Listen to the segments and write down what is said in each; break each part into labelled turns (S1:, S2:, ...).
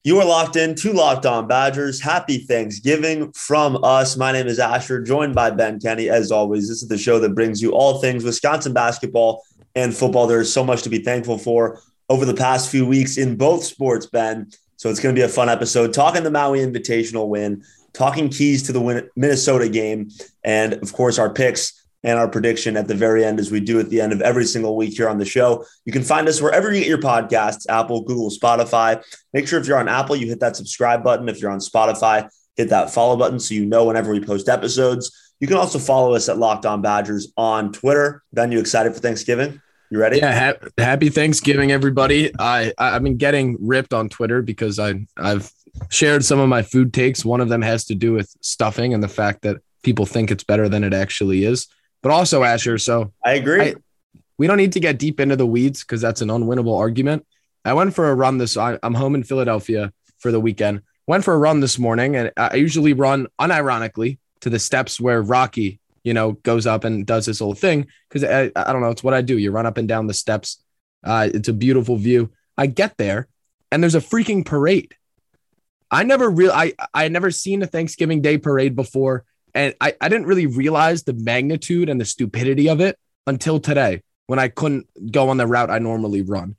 S1: You are locked in to Locked On Badgers. Happy Thanksgiving from us. My name is Asher, joined by Ben Kenny. As always, this is the show that brings you all things Wisconsin basketball and football. There is so much to be thankful for over the past few weeks in both sports, Ben. So it's going to be a fun episode. Talking the Maui Invitational win, talking keys to the Minnesota game, and, of course, our picks and our prediction at the very end, as we do at the end of every single week here on the show. You can find us wherever you get your podcasts, Apple, Google, Spotify. Make sure if you're on Apple, you hit that subscribe button. If you're on Spotify, hit that follow button so you know whenever we post episodes. You can also follow us at Locked On Badgers on Twitter. Ben, you excited for Thanksgiving? You ready?
S2: Yeah, happy Thanksgiving, everybody. I've been getting ripped on Twitter because I've shared some of my food takes. One of them has to do with stuffing and the fact that people think it's better than it actually is. But also, Asher, so
S1: I agree.
S2: We don't need to get deep into the weeds because that's an unwinnable argument. I went for a run I'm home in Philadelphia for the weekend. Went for a run this morning, and I usually run unironically to the steps where Rocky, goes up and does this whole thing because I don't know, it's what I do. You run up and down the steps. It's a beautiful view. I get there, and there's a freaking parade. I had never seen a Thanksgiving Day parade before. And I didn't really realize the magnitude and the stupidity of it until today when I couldn't go on the route I normally run.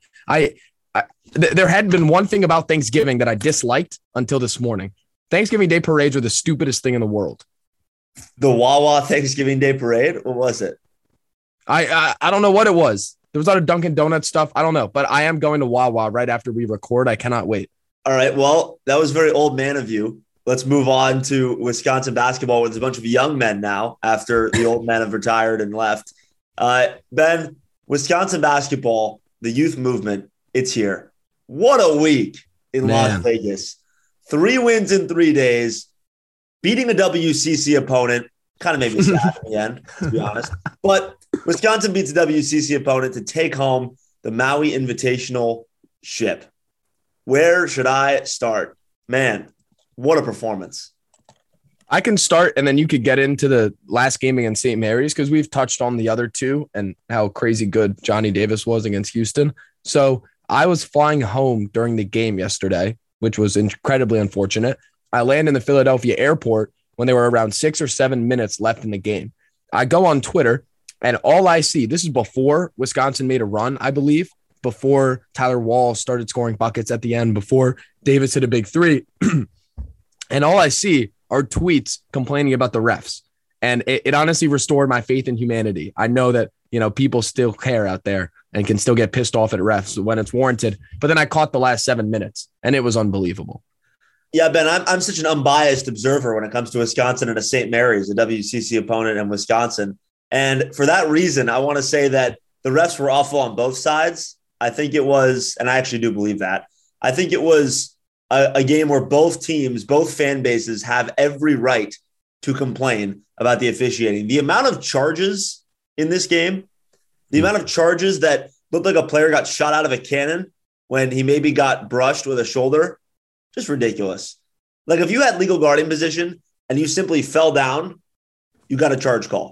S2: There had been one thing about Thanksgiving that I disliked until this morning. Thanksgiving Day parades are the stupidest thing in the world.
S1: The Wawa Thanksgiving Day parade? What was it?
S2: I don't know what it was. There was a lot of Dunkin' Donuts stuff. I don't know, but I am going to Wawa right after we record. I cannot wait.
S1: All right. Well, that was very old man of you. Let's move on to Wisconsin basketball with a bunch of young men now after the old men have retired and left. Ben, Wisconsin basketball, the youth movement, it's here. What a week in Las Vegas. 3 wins in 3 days, beating a WCC opponent. Kind of made me sad in the end, to be honest. But Wisconsin beats a WCC opponent to take home the Maui Invitational ship. Where should I start? Man, what a performance.
S2: I can start, and then you could get into the last game against St. Mary's because we've touched on the other two and how crazy good Johnny Davis was against Houston. So I was flying home during the game yesterday, which was incredibly unfortunate. I land in the Philadelphia airport when there were around 6 or 7 minutes left in the game. I go on Twitter, and all I see, this is before Wisconsin made a run, I believe, before Tyler Wall started scoring buckets at the end, before Davis hit a big three. And all I see are tweets complaining about the refs. And it honestly restored my faith in humanity. I know that, people still care out there and can still get pissed off at refs when it's warranted. But then I caught the last 7 minutes, and it was unbelievable.
S1: Yeah, Ben, I'm such an unbiased observer when it comes to Wisconsin and a St. Mary's, a WCC opponent in Wisconsin. And for that reason, I want to say that the refs were awful on both sides. I think it was, and I actually do believe that, I think it was a game where both teams, both fan bases have every right to complain about the officiating. The amount of charges in this game, the amount of charges that looked like a player got shot out of a cannon when he maybe got brushed with a shoulder, just ridiculous. Like if you had legal guardian position and you simply fell down, you got a charge call.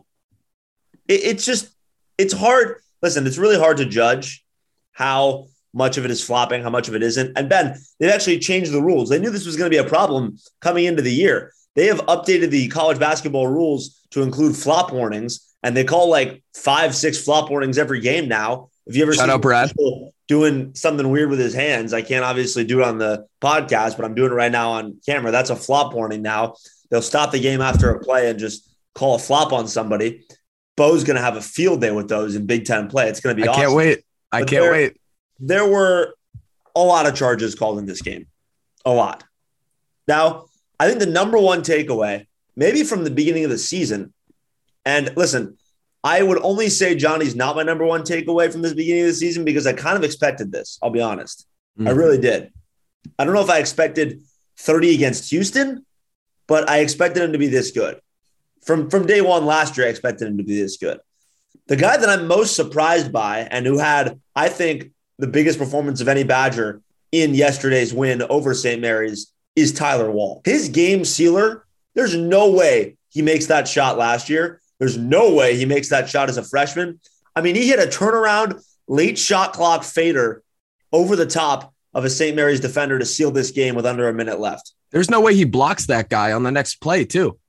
S1: It's hard. Listen, it's really hard to judge how much of it is flopping, how much of it isn't. And Ben, they've actually changed the rules. They knew this was going to be a problem coming into the year. They have updated the college basketball rules to include flop warnings, and they call like 5-6 flop warnings every game now. If you ever see
S2: Brad
S1: doing something weird with his hands, I can't obviously do it on the podcast, but I'm doing it right now on camera. That's a flop warning now. They'll stop the game after a play and just call a flop on somebody. Bo's going to have a field day with those in Big Ten play. It's going to be awesome.
S2: I can't wait.
S1: There were a lot of charges called in this game. A lot. Now, I think the number one takeaway, maybe from the beginning of the season, and listen, I would only say Johnny's not my number one takeaway from this beginning of the season because I kind of expected this. I'll be honest. I really did. I don't know if I expected 30 against Houston, but I expected him to be this good. From day one last year, I expected him to be this good. The guy that I'm most surprised by and who had, I think, the biggest performance of any Badger in yesterday's win over St. Mary's is Tyler Wall. His game sealer, there's no way he makes that shot last year. There's no way he makes that shot as a freshman. I mean, he hit a turnaround late shot clock fader over the top of a St. Mary's defender to seal this game with under a minute left.
S2: There's no way he blocks that guy on the next play, too.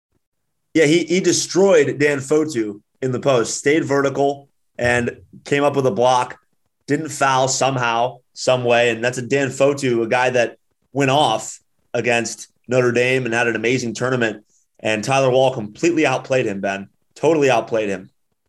S1: Yeah, he destroyed Dan Fotu in the post, stayed vertical, and came up with a block, didn't foul somehow, some way. And that's a Dan Fotu, a guy that went off against Notre Dame and had an amazing tournament. And Tyler Wall completely outplayed him, Ben. Totally outplayed him.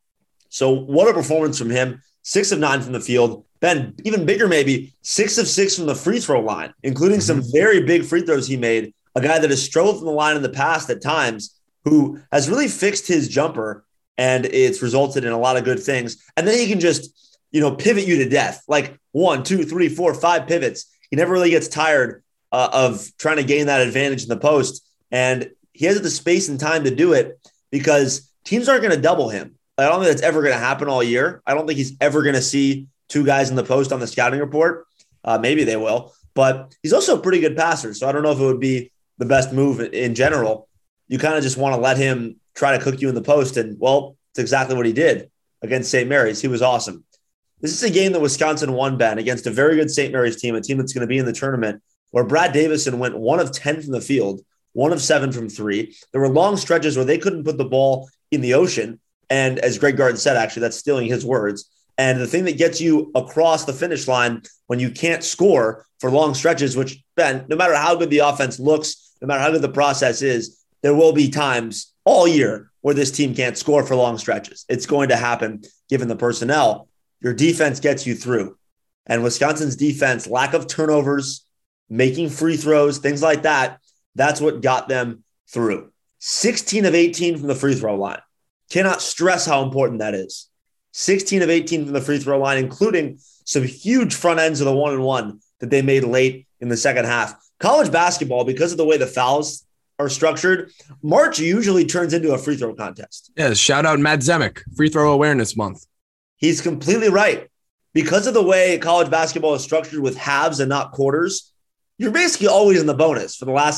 S1: So what a performance from him. 6 of 9 from the field. Ben, even bigger maybe, 6 of 6 from the free throw line, including some very big free throws he made. A guy that has struggled from the line in the past at times, who has really fixed his jumper, and it's resulted in a lot of good things. And then he can just, pivot you to death. Like 1, 2, 3, 4, 5 pivots. He never really gets tired of trying to gain that advantage in the post. And he has the space and time to do it because teams aren't going to double him. I don't think that's ever going to happen all year. I don't think he's ever going to see 2 guys in the post on the scouting report. Maybe they will, but he's also a pretty good passer. So I don't know if it would be the best move in general. You kind of just want to let him try to cook you in the post. And, well, it's exactly what he did against St. Mary's. He was awesome. This is a game that Wisconsin won, Ben, against a very good St. Mary's team, a team that's going to be in the tournament, where Brad Davison went 1 of 10 from the field, 1 of 7 from 3. There were long stretches where they couldn't put the ball in the ocean. And as Greg Garden said, actually, that's stealing his words. And the thing that gets you across the finish line when you can't score for long stretches, which, Ben, no matter how good the offense looks, no matter how good the process is, there will be times all year where this team can't score for long stretches. It's going to happen given the personnel. Your defense gets you through. And Wisconsin's defense, lack of turnovers, making free throws, things like that, that's what got them through. 16 of 18 from the free throw line. Cannot stress how important that is. 16 of 18 from the free throw line, including some huge front ends of the 1-and-1 that they made late in the second half. College basketball, because of the way the fouls are structured, March usually turns into a free throw contest.
S2: Yeah, shout out Matt Zemek, Free Throw Awareness Month.
S1: He's completely right. Because of the way college basketball is structured with halves and not quarters, you're basically always in the bonus for the last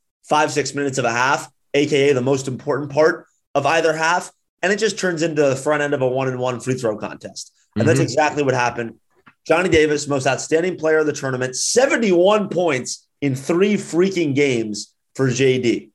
S1: 5-6 minutes of a half, aka the most important part of either half. And it just turns into the front end of a 1-and-1 free throw contest. And that's exactly what happened. Johnny Davis, most outstanding player of the tournament, 71 points in 3 freaking games for JD.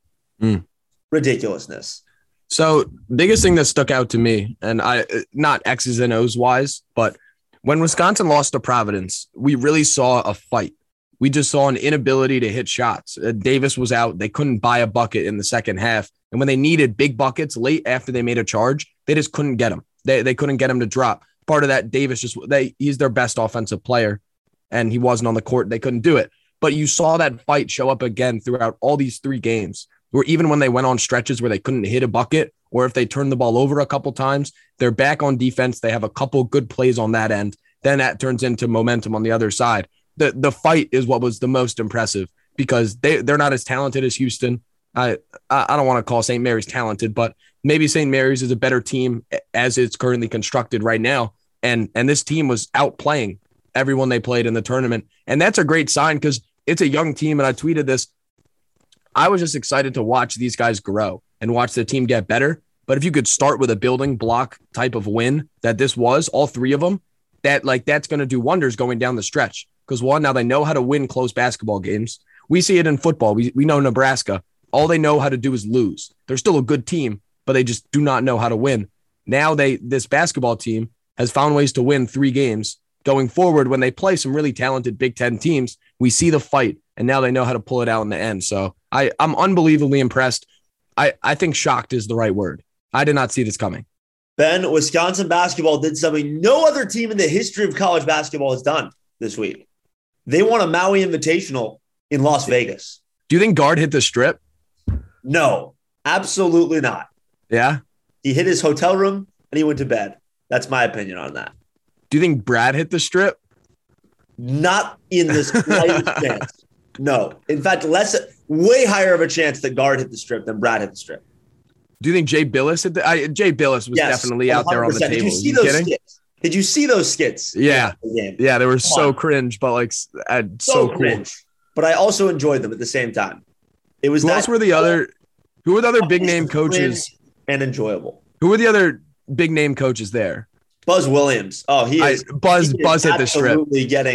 S1: Ridiculousness.
S2: So biggest thing that stuck out to me, and I not X's and O's wise, but when Wisconsin lost to Providence, we really saw a fight. We just saw an inability to hit shots. Davis was out. They couldn't buy a bucket in the second half. And when they needed big buckets late after they made a charge, they just couldn't get them. They couldn't get him to drop. Part of that, Davis he's their best offensive player, and he wasn't on the court. They couldn't do it. But you saw that fight show up again throughout all these 3 games, where even when they went on stretches where they couldn't hit a bucket, or if they turned the ball over a couple times, they're back on defense. They have a couple good plays on that end. Then that turns into momentum on the other side. The fight is what was the most impressive because they're not as talented as Houston. I don't want to call St. Mary's talented, but maybe St. Mary's is a better team as it's currently constructed right now. And this team was outplaying everyone they played in the tournament. And that's a great sign because it's a young team. And I tweeted this. I was just excited to watch these guys grow and watch the team get better. But if you could start with a building block type of win that this was, all 3 of them, that's going to do wonders going down the stretch. Because one, now they know how to win close basketball games. We see it in football. We know Nebraska. All they know how to do is lose. They're still a good team, but they just do not know how to win. Now this basketball team has found ways to win 3 games. Going forward, when they play some really talented Big Ten teams, we see the fight, and now they know how to pull it out in the end. So I'm unbelievably impressed. I think shocked is the right word. I did not see this coming.
S1: Ben, Wisconsin basketball did something no other team in the history of college basketball has done this week. They won a Maui Invitational in Las Vegas.
S2: Do you think Guard hit the strip?
S1: No, absolutely not.
S2: Yeah?
S1: He hit his hotel room and he went to bed. That's my opinion on that.
S2: Do you think Brad hit the strip?
S1: Not in the slightest chance. No. In fact, way higher of a chance that Guard hit the strip than Brad hit the strip.
S2: Do you think Jay Billis hit the Jay Billis was definitely out there on the table.
S1: Did you see those skits? Did you see those skits?
S2: Yeah. Yeah, they were so cringe, but so cool.
S1: Cringe. But I also enjoyed them at the same time. It was
S2: who were the other big name coaches?
S1: And enjoyable.
S2: Who were the other big name coaches there?
S1: Buzz Williams. Oh, he is.
S2: Buzz hit the strip.
S1: Absolutely getting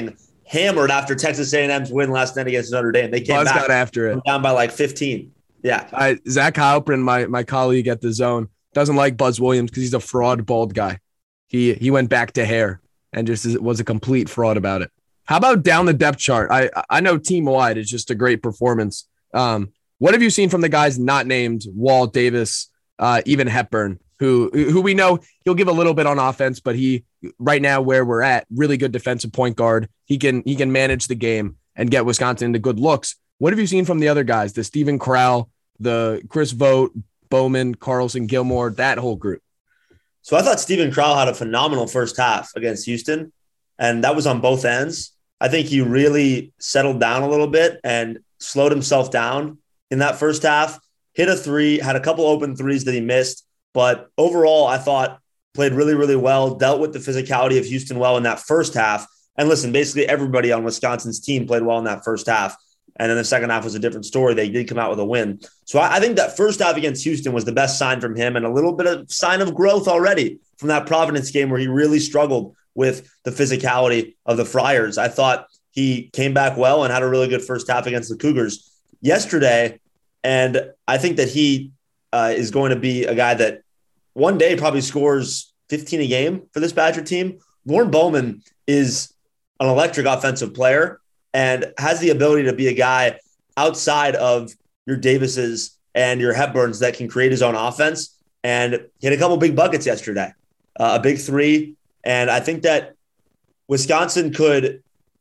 S1: hammered after Texas A&M's win last night against Notre Dame. They came
S2: Buzz
S1: back
S2: got after it.
S1: down by like 15. Yeah.
S2: Zach Halpern, my colleague at the Zone, doesn't like Buzz Williams because he's a fraud bald guy. He went back to hair and just was a complete fraud about it. How about down the depth chart? I know team-wide is just a great performance. What have you seen from the guys not named Wall, Davis, even Hepburn, who we know he'll give a little bit on offense, but he right now where we're at, really good defensive point guard. He can manage the game and get Wisconsin into good looks. What have you seen from the other guys? The Steven Crowell, the Chris Vogt, Bowman, Carlson, Gilmore, that whole group.
S1: So I thought Steven Crowell had a phenomenal first half against Houston, and that was on both ends. I think he really settled down a little bit and slowed himself down in that first half, hit a three, had a couple open threes that he missed. But overall, I thought played really, really well, dealt with the physicality of Houston well in that first half. And listen, basically everybody on Wisconsin's team played well in that first half. And then the second half was a different story. They did come out with a win. So I think that first half against Houston was the best sign from him and a little bit of sign of growth already from that Providence game where he really struggled with the physicality of the Friars. I thought he came back well and had a really good first half against the Cougars yesterday. And I think that he is going to be a guy that one day probably scores 15 a game for this Badger team. Lauren Bowman is an electric offensive player and has the ability to be a guy outside of your Davises and your Hepburns that can create his own offense. And he had a couple big buckets yesterday, a big three. And I think that Wisconsin could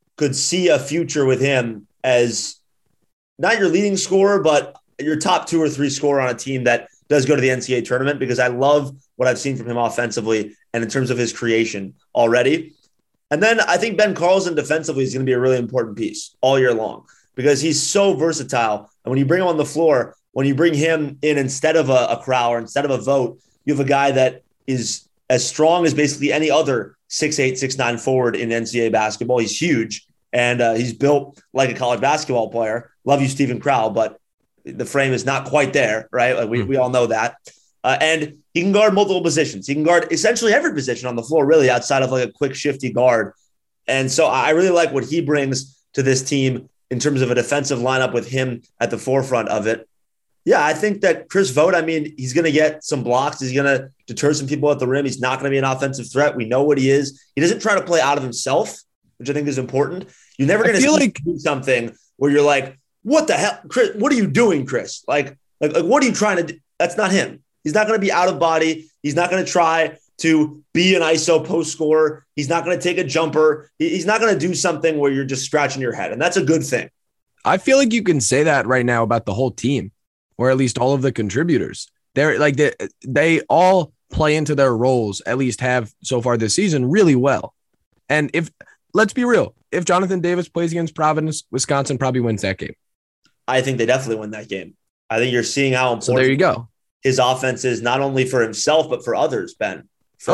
S1: see a future with him as not your leading scorer, but your top 2 or 3 scorer on a team that does go to the NCAA tournament, because I love what I've seen from him offensively and in terms of his creation already. And then I think Ben Carlson defensively is going to be a really important piece all year long because he's so versatile. And when you bring him on the floor, when you bring him in instead of a Crowell or instead of a Vogt, you have a guy that is as strong as basically any other 6'8", 6'9" forward in NCAA basketball. He's huge, and he's built like a college basketball player. Love you, Steven Crowell, but the frame is not quite there, right? Like we all know that. And he can guard multiple positions. He can guard essentially every position on the floor, really, outside of like a quick, shifty guard. And so I really like what he brings to this team in terms of a defensive lineup with him at the forefront of it. Yeah, I think that Chris Vogt, I mean, he's going to get some blocks. He's going to deter some people at the rim. He's not going to be an offensive threat. We know what he is. He doesn't try to play out of himself, which I think is important. You're never going to do something where you're like, what the hell, Chris? What are you doing, Chris? Like what are you trying to do? That's not him. He's not going to be out of body. He's not going to try to be an ISO post scorer. He's not going to take a jumper. He's not going to do something where you're just scratching your head. And that's a good thing.
S2: I feel like you can say that right now about the whole team, or at least all of the contributors. They're like they all play into their roles, at least have so far this season, really well. And let's be real, if Jonathan Davis plays against Providence, Wisconsin probably wins that game.
S1: I think they definitely win that game. I think you're seeing how important
S2: so there you go.
S1: His offense is not only for himself, but for others, Ben. For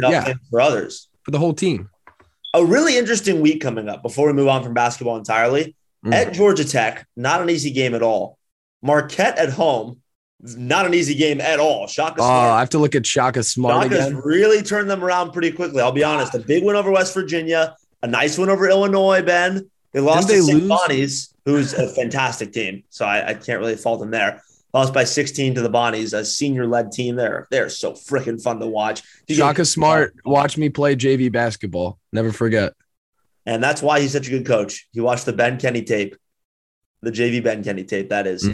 S1: others.
S2: For the whole team.
S1: A really interesting week coming up before we move on from basketball entirely. At Georgia Tech, not an easy game at all. Marquette at home, not an easy game at all. Shaka Smart.
S2: I have to look at Shaka Smart
S1: Shaka's
S2: again.
S1: really turned them around pretty quickly. I'll be honest. A big win over West Virginia, a nice win over Illinois, Ben. They lost to St. Bonnie's, who's a fantastic team. So I can't really fault them there. Lost by 16 to the Bonnies, a senior-led team. They're so freaking fun to watch.
S2: Shaka Smart watched me play JV basketball. Never forget.
S1: And that's why he's such a good coach. He watched the Ben Kenny tape, the JV Ben Kenny tape, that is.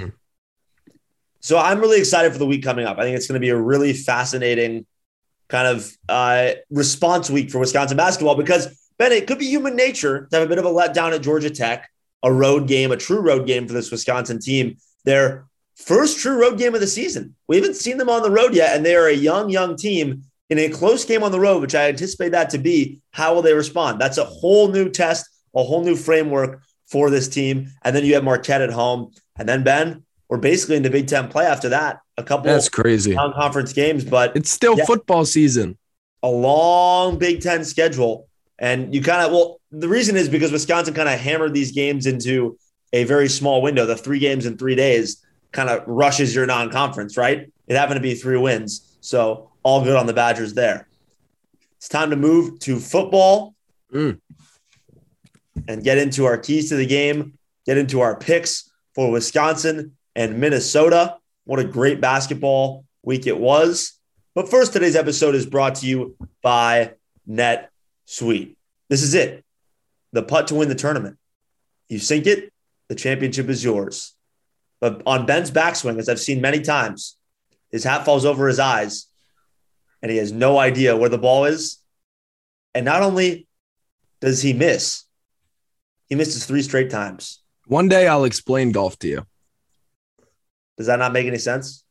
S1: So I'm really excited for the week coming up. I think it's going to be a really fascinating kind of response week for Wisconsin basketball because, Ben, it could be human nature to have a bit of a letdown at Georgia Tech, a road game, a true road game for this Wisconsin team. Their first true road game of the season. We haven't seen them on the road yet, and they are a young team in a close game on the road, which I anticipate that to be. How will they respond? That's a whole new test, a whole new framework for this team. And then you have Marquette at home. And then, Ben, we're basically in the Big Ten play after that. A couple
S2: That's crazy
S1: non-conference games, but
S2: it's still football season.
S1: A long Big Ten schedule. And you kind of, the reason is because Wisconsin kind of hammered these games into a very small window. The 3 games in 3 days kind of rushes your non-conference, right? It happened to be 3 wins. So all good on the Badgers there. It's time to move to football. and get into our keys to the game, get into our picks for Wisconsin and Minnesota. What a great basketball week it was. But first, today's episode is brought to you by NetSuite. This is it. The putt to win the tournament. You sink it, the championship is yours. But on Ben's backswing, as I've seen many times, his hat falls over his eyes and he has no idea where the ball is. And not only does he miss, he misses 3 straight times.
S2: One day I'll explain golf to you.
S1: Does that not make any sense?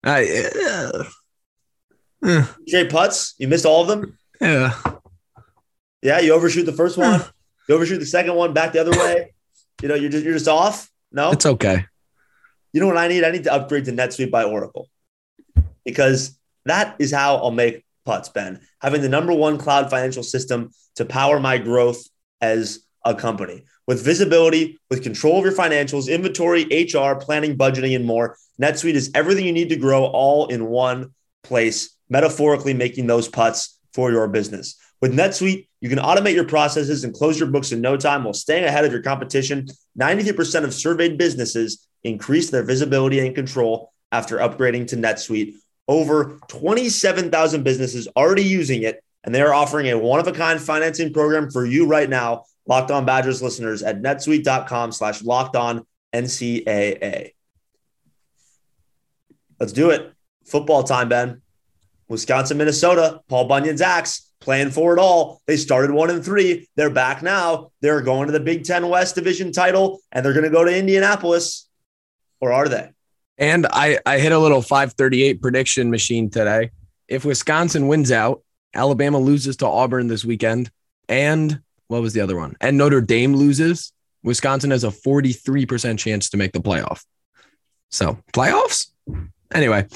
S1: Straight putts? You missed all of them?
S2: Yeah.
S1: Yeah, you overshoot the first one. You overshoot the second one back the other way. You know, you're just off. No,
S2: it's okay.
S1: You know what I need? I need to upgrade to NetSuite by Oracle, because that is how I'll make putts, Ben. Having the #1 cloud financial system to power my growth as a company, with visibility, with control of your financials, inventory, HR, planning, budgeting, and more. NetSuite is everything you need to grow all in one place, metaphorically making those putts for your business. With NetSuite, you can automate your processes and close your books in no time while staying ahead of your competition. 93% of surveyed businesses increase their visibility and control after upgrading to NetSuite. Over 27,000 businesses already using it, and they are offering a one-of-a-kind financing program for you right now, Locked On Badgers listeners, at netsuite.com/LockedOnNCAA. Let's do it. Football time, Ben. Wisconsin, Minnesota, Paul Bunyan's Axe, playing for it all. They started 1-3. They're back now. They're going to the Big Ten West Division title, and they're going to go to Indianapolis. Or are they?
S2: And I hit a little 538 prediction machine today. If Wisconsin wins out, Alabama loses to Auburn this weekend, and what was the other one? And Notre Dame loses, Wisconsin has a 43% chance to make the playoff. So playoffs? Anyway,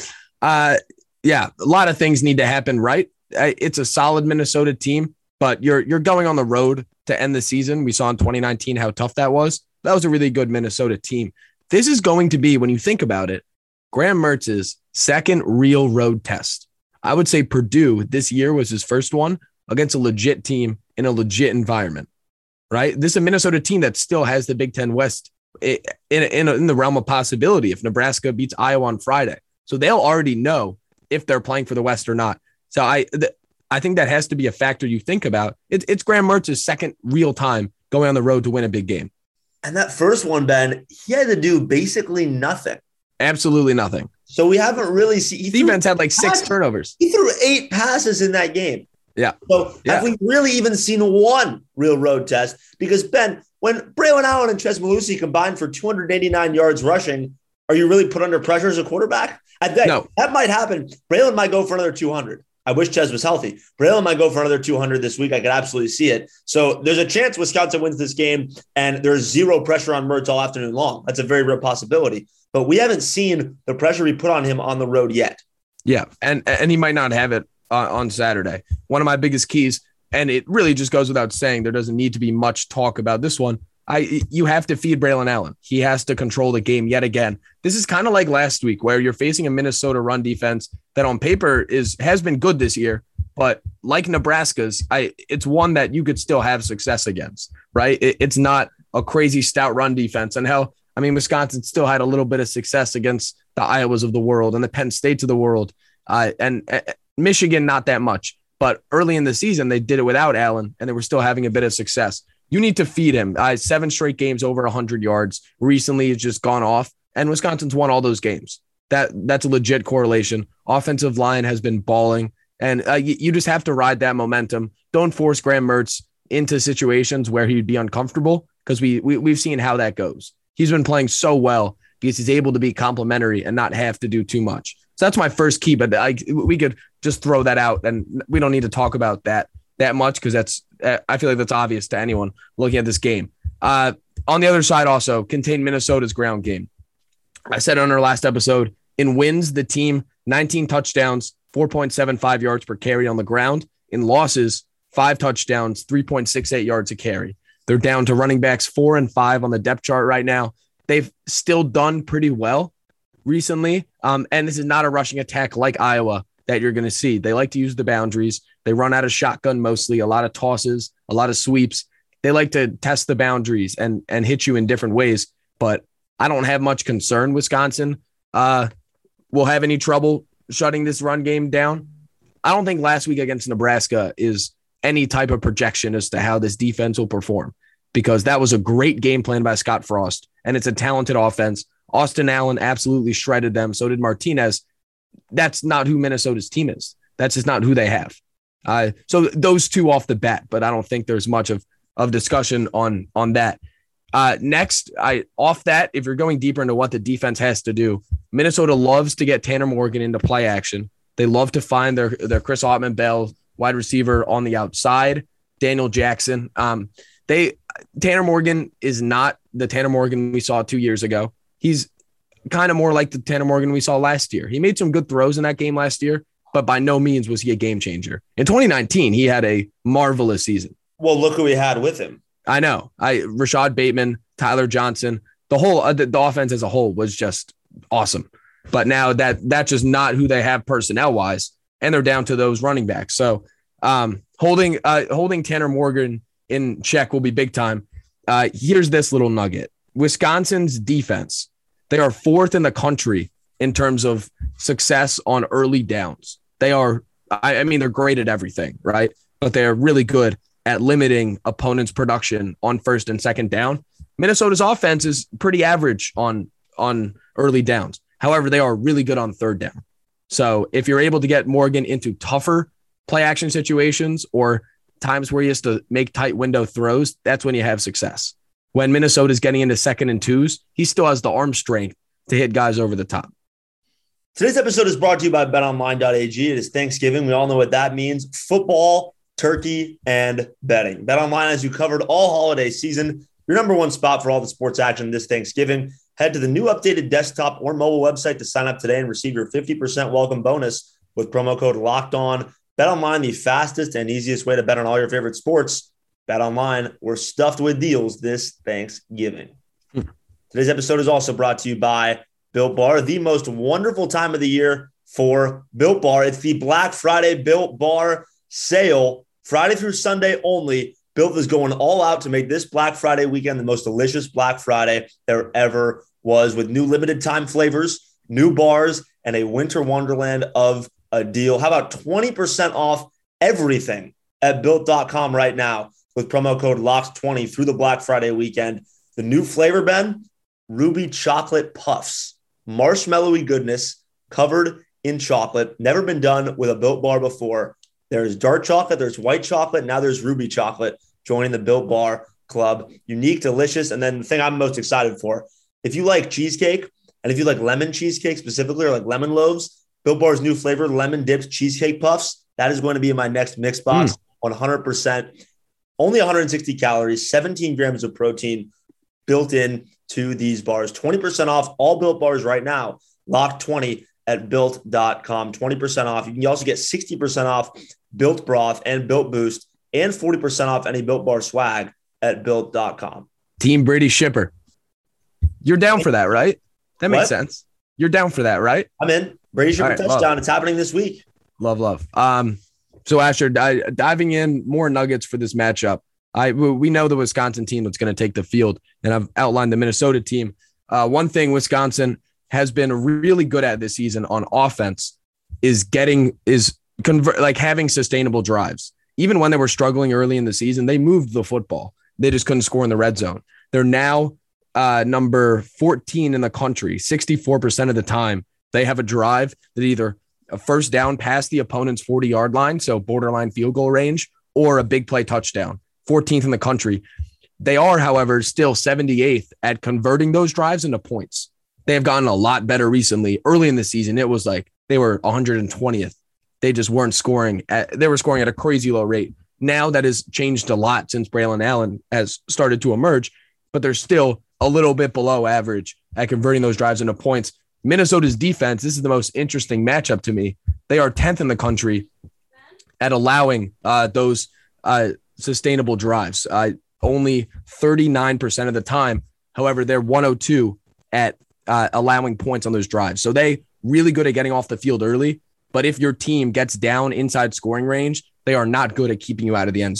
S2: yeah, a lot of things need to happen, right? It's a solid Minnesota team, but you're going on the road to end the season. We saw in 2019 how tough that was. That was a really good Minnesota team. This is going to be, when you think about it, Graham Mertz's second real road test. I would say Purdue this year was his first one against a legit team in a legit environment, right? This is a Minnesota team that still has the Big Ten West in the realm of possibility if Nebraska beats Iowa on Friday. So they'll already know if they're playing for the West or not. So I think that has to be a factor you think about. It's Graham Mertz's second real time going on the road to win a big game.
S1: And that first one, Ben, he had to do basically nothing.
S2: Absolutely nothing.
S1: So we haven't really seen.
S2: Defense had like 6 turnovers.
S1: He threw 8 passes in that game.
S2: Yeah.
S1: So have we really even seen one real road test? Because, Ben, when Braylon Allen and Ches Malusi combined for 289 yards rushing, are you really put under pressure as a quarterback? No. That might happen. Braylon might go for another 200. I wish Ches was healthy. Braylon might go for another 200 this week. I could absolutely see it. So there's a chance Wisconsin wins this game, and there's zero pressure on Mertz all afternoon long. That's a very real possibility. But we haven't seen the pressure we put on him on the road yet.
S2: Yeah, and he might not have it on Saturday. One of my biggest keys, and it really just goes without saying, there doesn't need to be much talk about this one. You have to feed Braylon Allen. He has to control the game yet again. This is kind of like last week where you're facing a Minnesota run defense that on paper has been good this year, but like Nebraska's, it's one that you could still have success against, right? It's not a crazy stout run defense. And hell, I mean, Wisconsin still had a little bit of success against the Iowas of the world and the Penn States of the world, and Michigan, not that much. But early in the season, they did it without Allen, and they were still having a bit of success. You need to feed him. 7 straight games over 100 yards. Recently, he's just gone off, and Wisconsin's won all those games. That's a legit correlation. Offensive line has been balling, and you just have to ride that momentum. Don't force Graham Mertz into situations where he'd be uncomfortable, because we've seen how that goes. He's been playing so well because he's able to be complimentary and not have to do too much. So that's my first key, but we could just throw that out, and we don't need to talk about that much because I feel like that's obvious to anyone looking at this game. On the other side, also contain Minnesota's ground game. I said on our last episode, in wins, the team 19 touchdowns, 4.75 yards per carry on the ground. In losses, 5 touchdowns, 3.68 yards a carry. They're down to running backs 4 and 5 on the depth chart right now. They've still done pretty well recently, and this is not a rushing attack like Iowa that you're going to see. They like to use the boundaries. They run out of shotgun mostly, a lot of tosses, a lot of sweeps. they like to test the boundaries and hit you in different ways. But I don't have much concern Wisconsin will have any trouble shutting this run game down. I don't think last week against Nebraska is any type of projection as to how this defense will perform, because that was a great game plan by Scott Frost, and it's a talented offense. Austin Allen absolutely shredded them. So did Martinez. That's not who Minnesota's team is. That's just not who they have. So those two off the bat, but I don't think there's much of discussion on that. Next, off that, if you're going deeper into what the defense has to do, Minnesota loves to get Tanner Morgan into play action. They love to find their Chris Autman-Bell wide receiver on the outside, Daniel Jackson. Tanner Morgan is not the Tanner Morgan we saw 2 years ago. He's kind of more like the Tanner Morgan we saw last year. He made some good throws in that game last year, but by no means was he a game changer. In 2019, he had a marvelous season.
S1: Well, look who we had with him.
S2: I know. Rashad Bateman, Tyler Johnson, the whole the offense as a whole was just awesome. But now that's just not who they have personnel wise, and they're down to those running backs. So holding Tanner Morgan in check will be big time. Here's this little nugget: Wisconsin's defense, they are fourth in the country in terms of success on early downs. They are, I mean, they're great at everything, right? But they are really good at limiting opponents' production on first and second down. Minnesota's offense is pretty average on early downs. However, they are really good on third down. So if you're able to get Morgan into tougher play action situations or times where he has to make tight window throws, that's when you have success. When Minnesota's getting into second and twos, he still has the arm strength to hit guys over the top.
S1: Today's episode is brought to you by betonline.ag. It is Thanksgiving. We all know what that means. Football, turkey, and betting. BetOnline has you covered all holiday season. Your number one spot for all the sports action this Thanksgiving. Head to the new updated desktop or mobile website to sign up today and receive your 50% welcome bonus with promo code LOCKEDON. BetOnline, the fastest and easiest way to bet on all your favorite sports. BetOnline, we're stuffed with deals this Thanksgiving. Today's episode is also brought to you by Built Bar, the most wonderful time of the year for Built Bar. It's the Black Friday Built Bar sale, Friday through Sunday only. Built is going all out to make this Black Friday weekend the most delicious Black Friday there ever was, with new limited time flavors, new bars, and a winter wonderland of a deal. How about 20% off everything at Built.com right now with promo code LOCKED20 through the Black Friday weekend. The new flavor, Ben, Ruby Chocolate Puffs. Marshmallowy goodness covered in chocolate. Never been done with a Built Bar before. There's dark chocolate, there's white chocolate, now there's Ruby chocolate joining the Built Bar club. Unique, delicious, and then the thing I'm most excited for, if you like cheesecake, and if you like lemon cheesecake specifically, or like lemon loaves, Built Bar's new flavor, lemon dipped cheesecake puffs, that is going to be in my next mix box, 100%. Only 160 calories, 17 grams of protein built in to these bars. 20% off all Built Bars right now. Lock 20 at Built.com. 20% off. You can also get 60% off Built Broth and Built Boost and 40% off any Built Bar swag at Built.com.
S2: Team Brady Shipper. You're down for that, right? That makes sense. You're down for that, right?
S1: I'm in. Brady Shipper touchdown. It's happening this week.
S2: Love. So Asher, diving in more nuggets for this matchup. We know the Wisconsin team that's going to take the field, and I've outlined the Minnesota team. One thing Wisconsin has been really good at this season on offense is having sustainable drives. Even when they were struggling early in the season, they moved the football. They just couldn't score in the red zone. They're now number 14 in the country. 64% of the time, they have a drive that either a first down past the opponent's 40-yard line, so borderline field goal range, or a big play touchdown. 14th in the country. They are, however, still 78th at converting those drives into points. They have gotten a lot better recently. Early in the season, it was like they were 120th. They just weren't scoring. They were scoring at a crazy low rate. Now that has changed a lot since Braylon Allen has started to emerge, but they're still a little bit below average at converting those drives into points. Minnesota's defense, this is the most interesting matchup to me. They are 10th in the country at allowing those sustainable drives. Only 39% of the time. However, they're 102 at allowing points on those drives. So they really good at getting off the field early. But if your team gets down inside scoring range, they are not good at keeping you out of the end zone.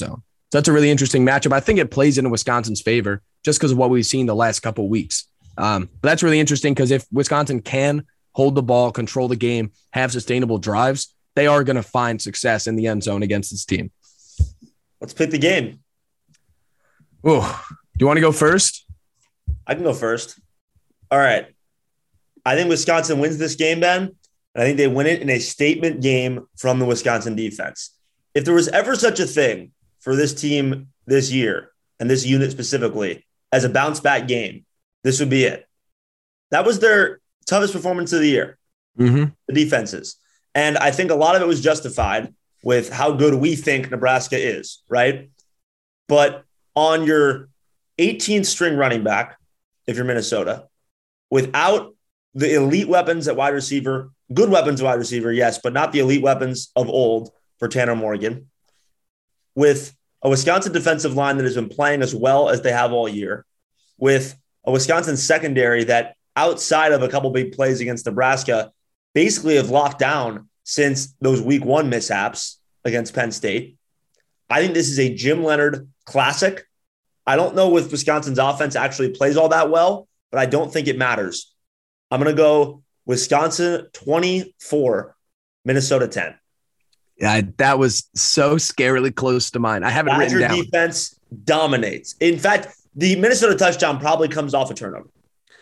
S2: So that's a really interesting matchup. I think it plays into Wisconsin's favor just because of what we've seen the last couple of weeks. But that's really interesting because if Wisconsin can hold the ball, control the game, have sustainable drives, they are going to find success in the end zone against this team.
S1: Let's pick the game.
S2: Oh, do you want to go first?
S1: I can go first. All right. I think Wisconsin wins this game, Ben. And I think they win it in a statement game from the Wisconsin defense. If there was ever such a thing for this team this year, and this unit specifically, as a bounce back game, this would be it. That was their toughest performance of the year, the defenses. And I think a lot of it was justified with how good we think Nebraska is, right? But on your 18th string running back, if you're Minnesota, without the elite weapons at wide receiver, good weapons at wide receiver, yes, but not the elite weapons of old for Tanner Morgan, with a Wisconsin defensive line that has been playing as well as they have all year, with a Wisconsin secondary that outside of a couple big plays against Nebraska basically have locked down since those week one mishaps against Penn State. I think this is a Jim Leonhard classic. I don't know if Wisconsin's offense actually plays all that well, but I don't think it matters. I'm going to go Wisconsin 24, Minnesota 10.
S2: Yeah, that was so scarily close to mine. I have it written down.
S1: Defense dominates. In fact, the Minnesota touchdown probably comes off a turnover.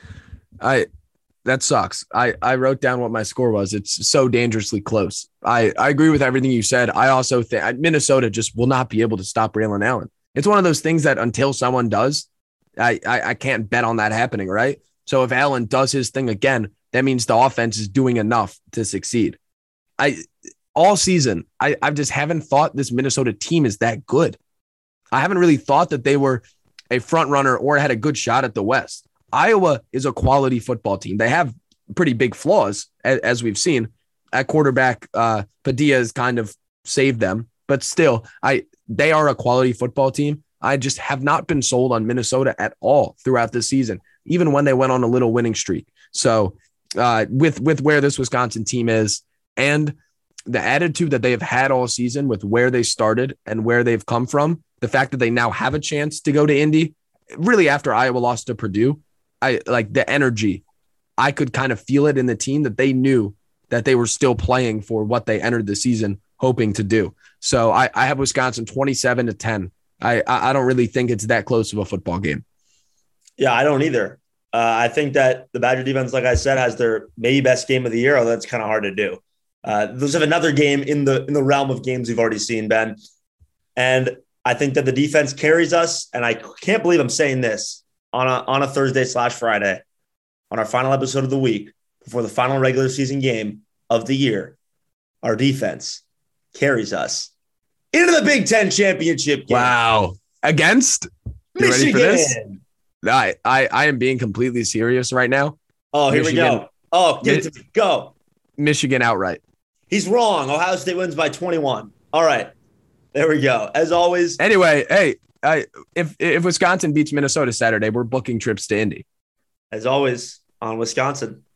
S2: That sucks. I wrote down what my score was. It's so dangerously close. I agree with everything you said. I also think Minnesota just will not be able to stop Braylon Allen. It's one of those things that until someone does, I can't bet on that happening, right? So if Allen does his thing again, that means the offense is doing enough to succeed. All season, I just haven't thought this Minnesota team is that good. I haven't really thought that they were a front runner or had a good shot at the West. Iowa is a quality football team. They have pretty big flaws, as we've seen. At quarterback, Padilla has kind of saved them, but still, they are a quality football team. I just have not been sold on Minnesota at all throughout the season, even when they went on a little winning streak. So with where this Wisconsin team is and the attitude that they have had all season with where they started and where they've come from, the fact that they now have a chance to go to Indy, really after Iowa lost to Purdue, I like the energy. I could kind of feel it in the team that they knew that they were still playing for what they entered the season hoping to do. So I have Wisconsin 27-10. I don't really think it's that close of a football game.
S1: Yeah, I don't either. I think that the Badger defense, like I said, has their maybe best game of the year, although that's kind of hard to do. Those have another game in the realm of games we've already seen, Ben. And I think that the defense carries us. And I can't believe I'm saying this on a Thursday/Friday on our final episode of the week before the final regular season game of the year. Our defense carries us into the Big Ten championship game.
S2: Wow. Against? You
S1: Michigan.
S2: ready for this? I am being completely serious right now.
S1: Oh, here Michigan, we go. Oh, give it to me. Go.
S2: Michigan outright.
S1: He's wrong. Ohio State wins by 21. All right. There we go. As always.
S2: Anyway, hey, if Wisconsin beats Minnesota Saturday, we're booking trips to Indy.
S1: As always, on Wisconsin.